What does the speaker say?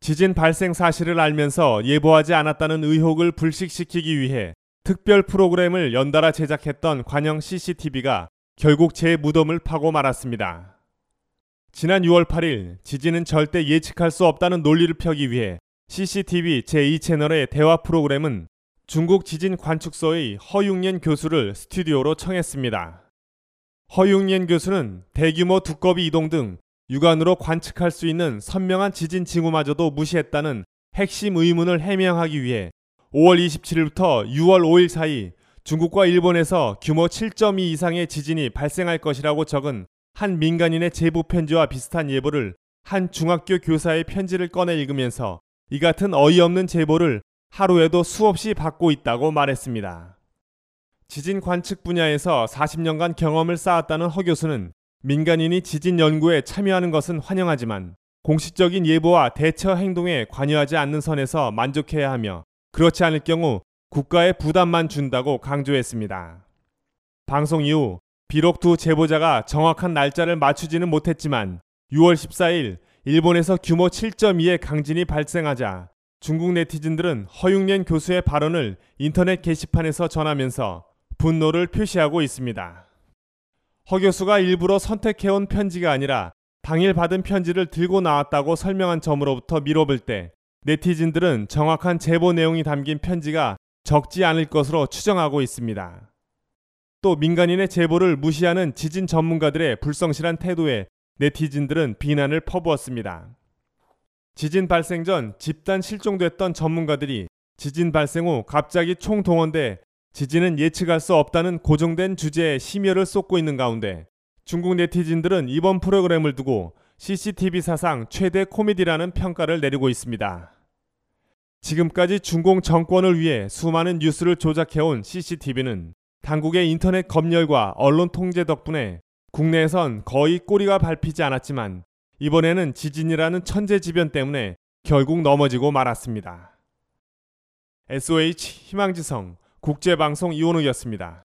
지진 발생 사실을 알면서 예보하지 않았다는 의혹을 불식시키기 위해 특별 프로그램을 연달아 제작했던 관영 CCTV가 결국 제 무덤을 파고 말았습니다. 지난 6월 8일 지진은 절대 예측할 수 없다는 논리를 펴기 위해 CCTV 제2채널의 대화 프로그램은 중국 지진 관측소의 허융옌 교수를 스튜디오로 청했습니다. 허융옌 교수는 대규모 두꺼비 이동 등 육안으로 관측할 수 있는 선명한 지진 징후마저도 무시했다는 핵심 의문을 해명하기 위해 5월 27일부터 6월 5일 사이 중국과 일본에서 규모 7.2 이상의 지진이 발생할 것이라고 적은 한 민간인의 제보 편지와 비슷한 예보를 한 중학교 교사의 편지를 꺼내 읽으면서 이 같은 어이없는 제보를 하루에도 수없이 받고 있다고 말했습니다. 지진 관측 분야에서 40년간 경험을 쌓았다는 허 교수는 민간인이 지진 연구에 참여하는 것은 환영하지만 공식적인 예보와 대처 행동에 관여하지 않는 선에서 만족해야 하며 그렇지 않을 경우 국가에 부담만 준다고 강조했습니다. 방송 이후 비록 두 제보자가 정확한 날짜를 맞추지는 못했지만 6월 14일 일본에서 규모 7.2의 강진이 발생하자 중국 네티즌들은 허융옌 교수의 발언을 인터넷 게시판에서 전하면서 분노를 표시하고 있습니다. 허 교수가 일부러 선택해온 편지가 아니라 당일 받은 편지를 들고 나왔다고 설명한 점으로부터 미뤄볼 때 네티즌들은 정확한 제보 내용이 담긴 편지가 적지 않을 것으로 추정하고 있습니다. 또 민간인의 제보를 무시하는 지진 전문가들의 불성실한 태도에 네티즌들은 비난을 퍼부었습니다. 지진 발생 전 집단 실종됐던 전문가들이 지진 발생 후 갑자기 총동원돼 지진은 예측할 수 없다는 고정된 주제에 심혈을 쏟고 있는 가운데 중국 네티즌들은 이번 프로그램을 두고 CCTV 사상 최대 코미디라는 평가를 내리고 있습니다. 지금까지 중공 정권을 위해 수많은 뉴스를 조작해온 CCTV는 당국의 인터넷 검열과 언론 통제 덕분에 국내에선 거의 꼬리가 밟히지 않았지만 이번에는 지진이라는 천재지변 때문에 결국 넘어지고 말았습니다. SOH 희망지성 국제방송 이원욱이었습니다.